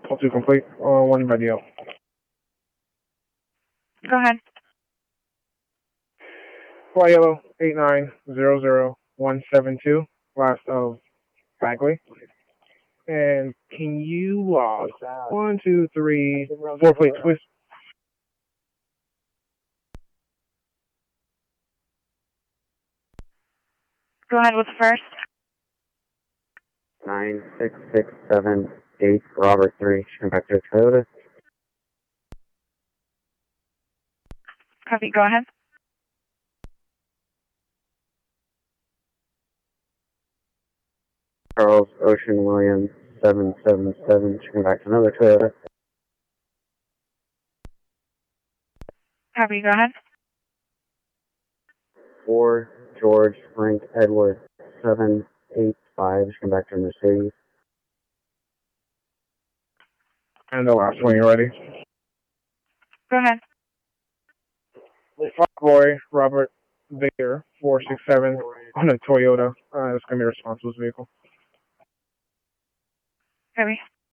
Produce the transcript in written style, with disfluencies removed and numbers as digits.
All two complete. One by deal. Go ahead. Fly yellow 8900172. Last of Bagley. And can you log 1, 2, 3, 4 plate twist? Go ahead with the first. 96678 Robert 3, come back to Toyota. Copy, go ahead. Charles Ocean Williams 777, come back to another Toyota. Copy, go ahead. 4 George Frank Edward 785, come back to Mercedes. And the last one, you ready? Go ahead. Boy Robert Baker 467 on a Toyota. That's going to be a responsible vehicle. Copy.